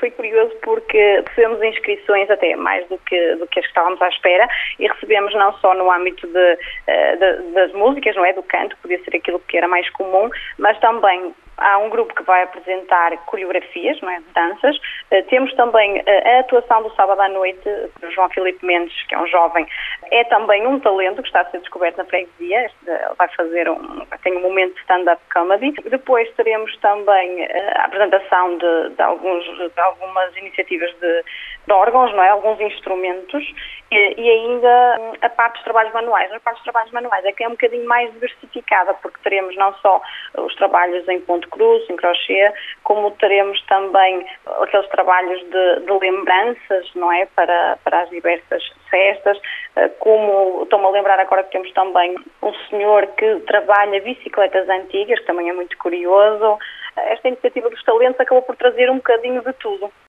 foi curioso porque recebemos inscrições até mais do que as que estávamos à espera e recebemos não só no âmbito das músicas, não é, do canto, podia ser aquilo que era mais comum, mas também há um grupo que vai apresentar coreografias, não é, de danças. Temos também a atuação do sábado à noite do João Filipe Mendes, que é um jovem, é também um talento que está a ser descoberto na freguesia. Vai fazer tem um momento de stand-up comedy. Depois teremos também a apresentação de algumas iniciativas de órgãos, não é, alguns instrumentos e ainda a parte dos trabalhos manuais. A parte dos trabalhos manuais é que é um bocadinho mais diversificada, porque teremos não só os trabalhos em ponto cruz, em crochê, como teremos também aqueles trabalhos de lembranças, não é, para as diversas festas, como estou-me a lembrar agora que temos também um senhor que trabalha bicicletas antigas, que também é muito curioso. Esta iniciativa dos talentos acabou por trazer um bocadinho de tudo.